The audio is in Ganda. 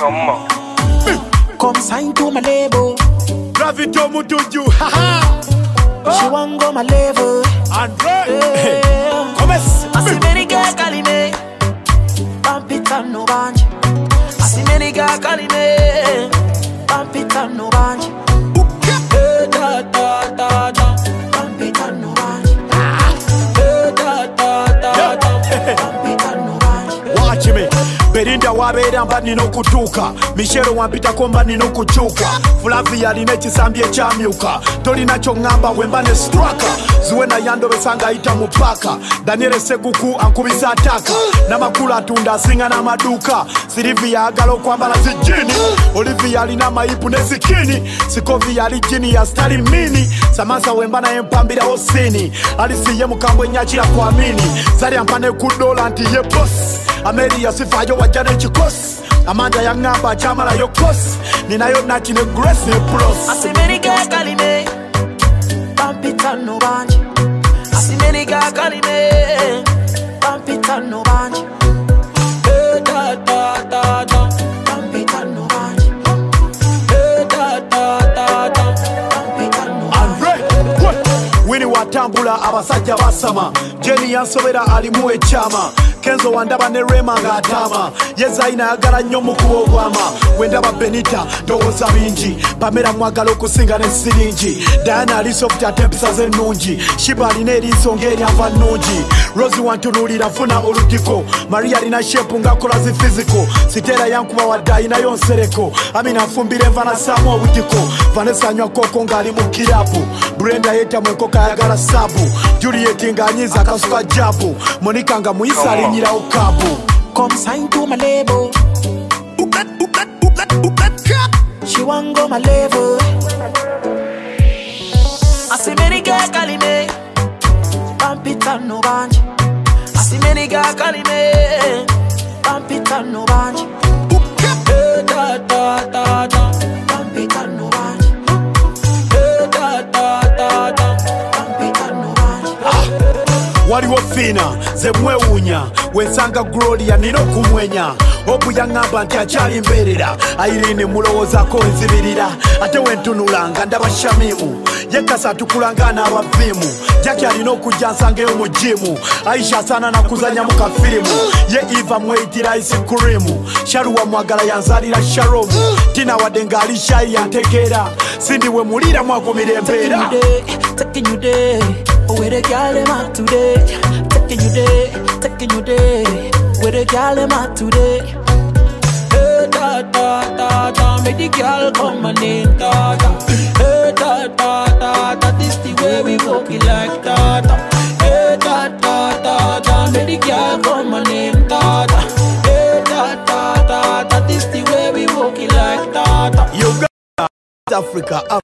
Come on. Come sign to my label. Gravito Mutuju, haha. She want go my level. Andre, commence. I see many girls calling me. Pump it and no bunch. I see many girls calling me. Pump it and no bunch. Da da da da. Pump it and no bunch. Da da da da. Pump it and no bunch. Watch me. Berinda wabera mba nino kutuka Michero wampita komba nino kuchuka Flavia linechi sambie chamyuka Toli nacho ngamba wembane straka Zuwena yando besanga ita mupaka Daniele Seguku ankubisa ataka Na makula tunda singa na maduka Silivia agalo kwamba na zijini Olivia lina maipu nezikini Sikovia lijini ya stari mini Samasa wembana empambira osini Alisiye mukambwe nyachira kwa mini Zari ampane kudola anti ye boss Ameri ya sifayo wajane chikosi Amanda ya ngamba chamala yo kosi Ninayo nachi ne grace ne pros I see many girls calling me. Pump it and no bunch. I see many girls calling me. Pump it and no bunch. Da da da da. Pump it and no bunch. Da da da da. Pump it and no bunch. Andre, Winnie watambula abasajja basama Jenny yansobera alimuwe chama Kenzo wandaba ne Rema ngatama Yezaina yagala nnyo mukuba ogwama Wendaba Benita ndowoza bingi Pamela mwagala okusinga ne siringi Diana alisofta tempisa z'ennungi Shiba alina eriiso ng'eryava nnungi Rosie wantunuulira nfuna olutiko Maria alina shepu ng'akola zi physical Sitera yankuba wadde alinayo nsereko Amina nfumbira enva nassaamu obutiko Vanessa anywa koko ng'ali mu kirapu Brenda yeetamwa enkoko ayagala sabu Juliet ng'anyiza akasuka jabu Monica nga muyisa alinyirawo kabu Come sign to my label. She want go my level. I see many girls calling me. Pump it and no bunch. I see many girls calling me. Pump it and no bunch. Da da da da. Pump it and no bunch. Da da da da. Pump it and no bunch. Waliwo fina ze mwewunya wensanga Gloria nino kumwenya Obu yangamba nti akyali mberera Irene mulowoozako enzibirira ate wentunulanga ndaba Shamimu yekasa atukulanga n'abavimu Jackie alina okujja nsangeyo mu jimu Aisha asaana nakuzanya mu kafirimu ye Eva mweyitira ice cream Sharuwa mwagala yanzalira Sharomu Tina wadde ng'ali shayi yantegeera Sindi we mulira mwagumira embeera Taking you there, where the girl am at today? Taking you there, where the girl am at today? Da da da da, make the girl come and name da da. Da da da da, this the way we walk it like da da. Da da da da, make the girl come and name da da. Da da da da, this the way we walk it like da da. You got Africa.